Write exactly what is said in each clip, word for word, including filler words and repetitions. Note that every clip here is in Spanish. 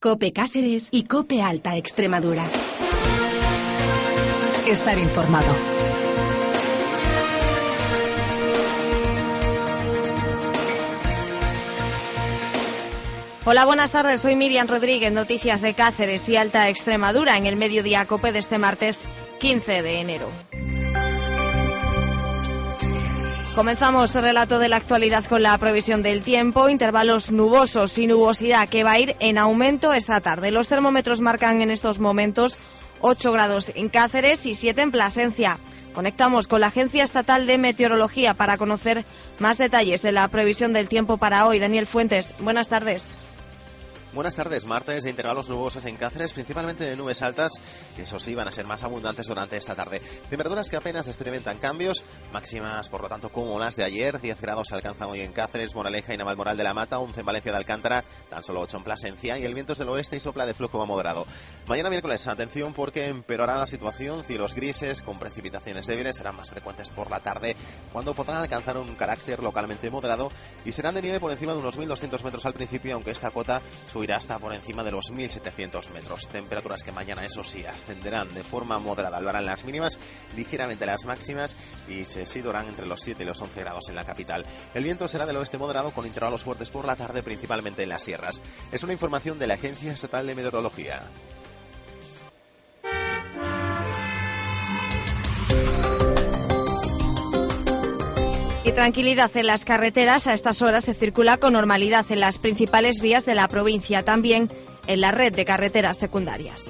COPE Cáceres y COPE Alta Extremadura. Estar informado. Hola, buenas tardes. Soy Miriam Rodríguez, noticias de Cáceres y Alta Extremadura en el Mediodía COPE de este martes quince de enero. Comenzamos el relato de la actualidad con la previsión del tiempo. Intervalos nubosos y nubosidad que va a ir en aumento esta tarde. Los termómetros marcan en estos momentos ocho grados en Cáceres y siete en Plasencia. Conectamos con la Agencia Estatal de Meteorología para conocer más detalles de la previsión del tiempo para hoy. Daniel Fuentes, buenas tardes. Buenas tardes. Martes de intervalos nubosos en Cáceres, principalmente de nubes altas, que eso sí van a ser más abundantes durante esta tarde. Temperaturas que apenas experimentan cambios, máximas por lo tanto como las de ayer. diez grados se alcanzan hoy en Cáceres, Moraleja y Navalmoral de la Mata, once en Valencia de Alcántara, tan solo ocho en Plasencia, y el viento es del oeste y sopla de flujo moderado. Mañana miércoles, atención porque empeorará la situación, cielos grises con precipitaciones débiles, serán más frecuentes por la tarde, cuando podrán alcanzar un carácter localmente moderado y serán de nieve por encima de unos mil doscientos metros al principio, aunque esta cota subirá irá hasta por encima de los mil setecientos metros. Temperaturas que mañana, eso sí, ascenderán de forma moderada. Lo harán las mínimas, ligeramente las máximas, y se situarán entre los siete y los once grados en la capital. El viento será del oeste moderado con intervalos fuertes por la tarde, principalmente en las sierras. Es una información de la Agencia Estatal de Meteorología. Y tranquilidad en las carreteras. A estas horas se circula con normalidad en las principales vías de la provincia, también en la red de carreteras secundarias.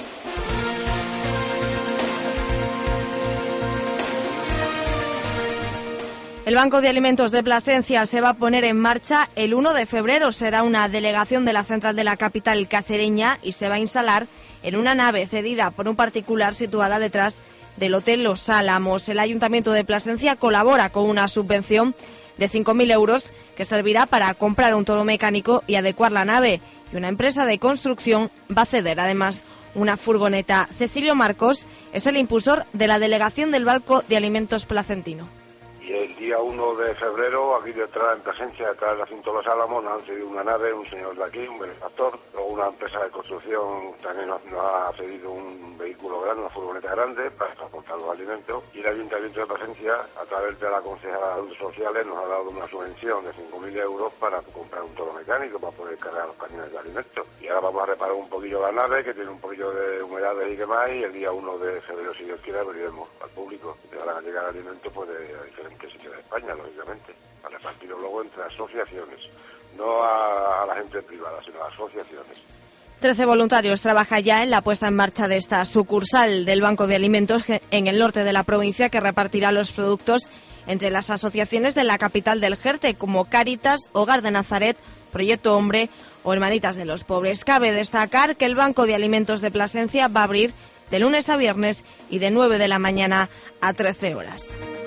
El Banco de Alimentos de Plasencia se va a poner en marcha el uno de febrero. Será una delegación de la central de la capital cacereña y se va a instalar en una nave cedida por un particular situada detrás del Hotel Los Álamos. El Ayuntamiento de Plasencia colabora con una subvención de cinco mil euros que servirá para comprar un toro mecánico y adecuar la nave, y una empresa de construcción va a ceder además una furgoneta. Cecilio Marcos es el impulsor de la delegación del Banco de Alimentos placentino. Y el día uno de febrero, aquí detrás, en Plasencia, detrás del recinto de Los Álamos, nos han cedido una nave, un señor de aquí, un benefactor. Luego una empresa de construcción también nos, nos ha cedido un vehículo grande, una furgoneta grande, para transportar los alimentos. Y el Ayuntamiento de Plasencia, a través de la Concejala de Asuntos Sociales, nos ha dado una subvención de cinco mil euros para comprar un toro mecánico, para poder cargar los camiones de alimentos. Y ahora vamos a reparar un poquillo la nave, que tiene un poquillo de humedades y demás, y el día uno de febrero, si Dios quiere, abriremos al público. Y ahora que llegar alimentos, pues de diferentes sitios de España, lógicamente, para repartirlo luego entre asociaciones, no a, a la gente privada, sino a asociaciones. Trece voluntarios trabajan ya en la puesta en marcha de esta sucursal del Banco de Alimentos en el norte de la provincia, que repartirá los productos entre las asociaciones de la capital del Jerte, como Cáritas, Hogar de Nazaret, Proyecto Hombre o Hermanitas de los Pobres. Cabe destacar que el Banco de Alimentos de Plasencia va a abrir de lunes a viernes y de nueve de la mañana a trece horas.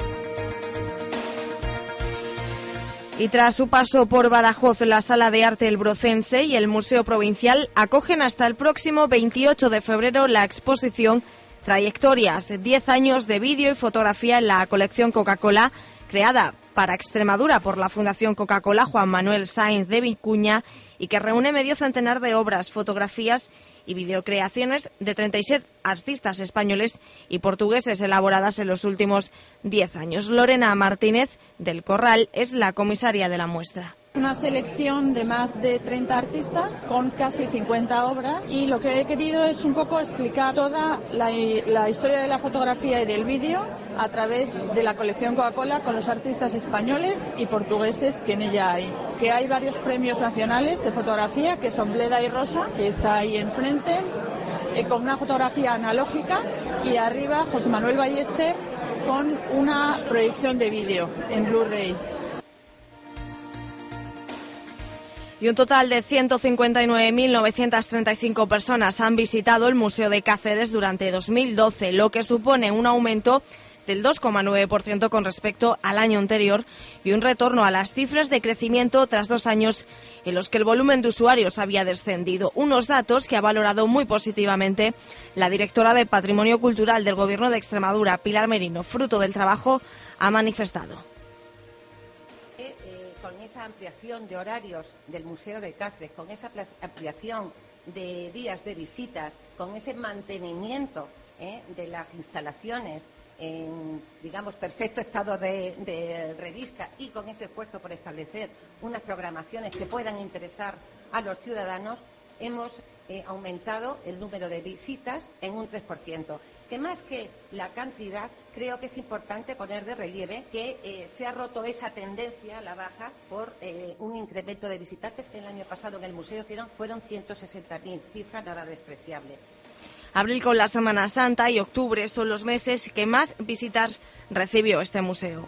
Y tras su paso por Badajoz, la Sala de Arte El Brocense y el Museo Provincial acogen hasta el próximo veintiocho de febrero la exposición Trayectorias, diez años de vídeo y fotografía en la colección Coca-Cola, creada para Extremadura por la Fundación Coca-Cola Juan Manuel Sáenz de Vicuña, y que reúne medio centenar de obras, fotografías y videocreaciones de treinta y siete artistas españoles y portugueses elaboradas en los últimos diez años. Lorena Martínez del Corral es la comisaria de la muestra. Una selección de más de treinta artistas con casi cincuenta obras, y lo que he querido es un poco explicar toda la, la historia de la fotografía y del vídeo a través de la colección Coca-Cola con los artistas españoles y portugueses que en ella hay. Que hay varios premios nacionales de fotografía, que son Bleda y Rosa, que está ahí enfrente, eh, con una fotografía analógica, y arriba José Manuel Ballester con una proyección de vídeo en Blu-ray. Y un total de ciento cincuenta y nueve mil novecientas treinta y cinco personas han visitado el Museo de Cáceres durante dos mil doce, lo que supone un aumento del dos coma nueve por ciento con respecto al año anterior y un retorno a las cifras de crecimiento tras dos años en los que el volumen de usuarios había descendido. Unos datos que ha valorado muy positivamente la directora de Patrimonio Cultural del Gobierno de Extremadura, Pilar Merino. Fruto del trabajo, ha manifestado. Con esa ampliación de horarios del Museo de Cáceres, con esa ampliación de días de visitas, con ese mantenimiento ¿eh? de las instalaciones en, digamos, perfecto estado de, de revista y con ese esfuerzo por establecer unas programaciones que puedan interesar a los ciudadanos, hemos eh, aumentado el número de visitas en un tres por ciento. Que más que la cantidad, creo que es importante poner de relieve que eh, se ha roto esa tendencia a la baja por eh, un incremento de visitantes que el año pasado en el museo fueron, fueron ciento sesenta mil, cifra nada despreciable. Abril con la Semana Santa y octubre son los meses que más visitas recibió este museo.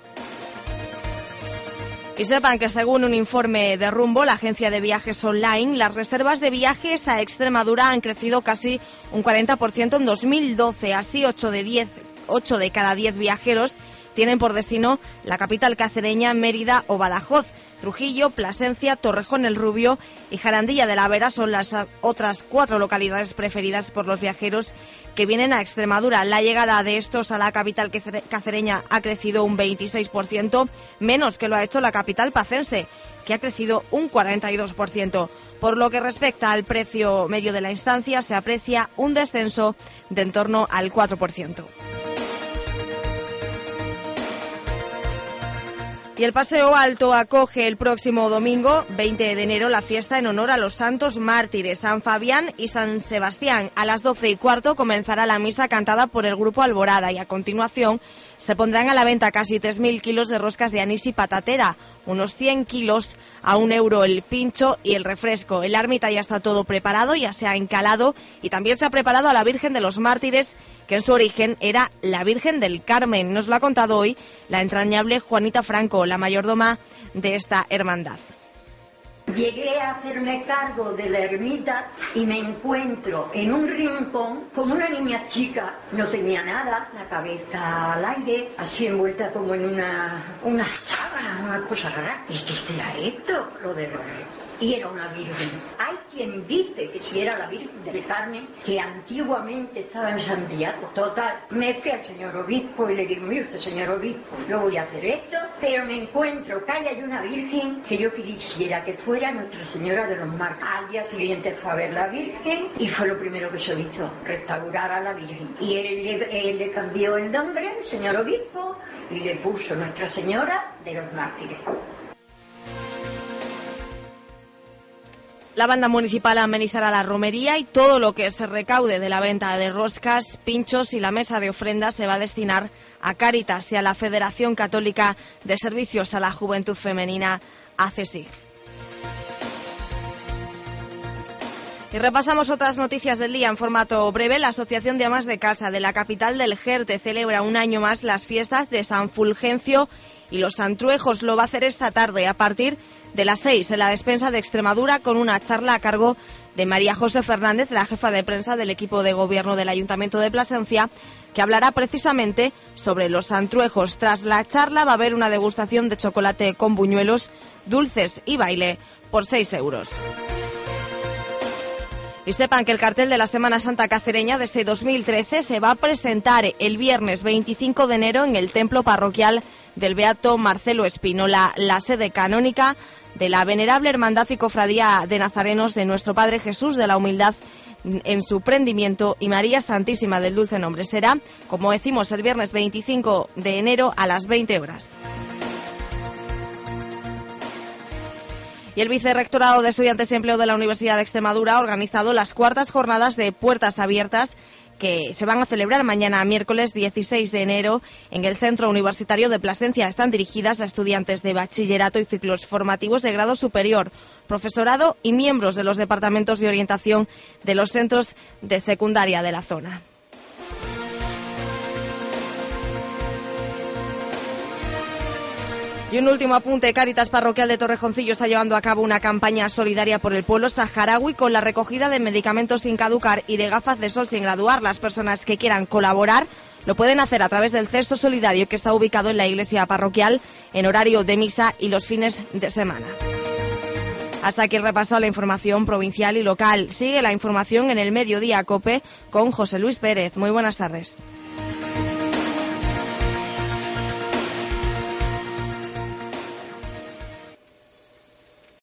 Y sepan que según un informe de Rumbo, la agencia de viajes online, las reservas de viajes a Extremadura han crecido casi un cuarenta por ciento en dos mil doce. Así, ocho de, diez, ocho de cada diez viajeros tienen por destino la capital cacereña, Mérida o Badajoz. Trujillo, Plasencia, Torrejón el Rubio y Jarandilla de la Vera son las otras cuatro localidades preferidas por los viajeros que vienen a Extremadura. La llegada de estos a la capital cacereña ha crecido un veintiséis por ciento, menos que lo ha hecho la capital pacense, que ha crecido un cuarenta y dos por ciento. Por lo que respecta al precio medio de la instancia, se aprecia un descenso de en torno al cuatro por ciento. Y el Paseo Alto acoge el próximo domingo, veinte de enero, la fiesta en honor a los santos mártires, San Fabián y San Sebastián. A las doce y cuarto comenzará la misa cantada por el grupo Alborada y a continuación se pondrán a la venta casi tres mil kilos de roscas de anís y patatera, unos cien kilos a un euro el pincho y el refresco. En la ermita ya está todo preparado, ya se ha encalado y también se ha preparado a la Virgen de los Mártires, que en su origen era la Virgen del Carmen. Nos lo ha contado hoy la entrañable Juanita Franco, la mayordoma de esta hermandad. Llegué a hacerme cargo de la ermita y me encuentro en un rincón con una niña chica. No tenía nada, la cabeza al aire, así envuelta como en una, una sábana, una cosa rara. ¿Y qué será esto? Lo de los... Y era una virgen. Hay quien dice que si era la Virgen del Carmen, que antiguamente estaba en Santiago. Total, me fui al señor obispo y le digo, mire usted, señor obispo, yo voy a hacer esto, pero me encuentro que hay una virgen que yo quisiera que fuera Nuestra Señora de los Mártires. Al día siguiente fue a ver la Virgen y fue lo primero que se hizo, restaurar a la Virgen. Y él le, él le cambió el nombre, el señor obispo, y le puso Nuestra Señora de los Mártires. La banda municipal amenizará la romería y todo lo que se recaude de la venta de roscas, pinchos y la mesa de ofrendas se va a destinar a Cáritas y a la Federación Católica de Servicios a la Juventud Femenina, A C S I. Y repasamos otras noticias del día en formato breve. La Asociación de Amas de Casa de la capital del Jerte celebra un año más las fiestas de San Fulgencio y los Santruejos. Lo va a hacer esta tarde a partir de las seis en la despensa de Extremadura con una charla a cargo de María José Fernández, la jefa de prensa del equipo de gobierno del Ayuntamiento de Plasencia, que hablará precisamente sobre los Santruejos. Tras la charla va a haber una degustación de chocolate con buñuelos, dulces y baile por seis euros. Y sepan que el cartel de la Semana Santa cacereña de este dos mil trece se va a presentar el viernes veinticinco de enero en el templo parroquial del Beato Marcelo Espínola, la sede canónica de la Venerable Hermandad y Cofradía de Nazarenos de Nuestro Padre Jesús de la Humildad en su prendimiento y María Santísima del Dulce Nombre. Será, como decimos, el viernes veinticinco de enero a las veinte horas. Y el Vicerrectorado de Estudiantes y Empleo de la Universidad de Extremadura ha organizado las cuartas jornadas de Puertas Abiertas que se van a celebrar mañana, miércoles dieciséis de enero, en el Centro Universitario de Plasencia. Están dirigidas a estudiantes de bachillerato y ciclos formativos de grado superior, profesorado y miembros de los departamentos de orientación de los centros de secundaria de la zona. Y un último apunte, Cáritas Parroquial de Torrejoncillo está llevando a cabo una campaña solidaria por el pueblo saharaui con la recogida de medicamentos sin caducar y de gafas de sol sin graduar. Las personas que quieran colaborar lo pueden hacer a través del cesto solidario que está ubicado en la iglesia parroquial en horario de misa y los fines de semana. Hasta aquí el repaso a la información provincial y local. Sigue la información en el Mediodía COPE con José Luis Pérez. Muy buenas tardes.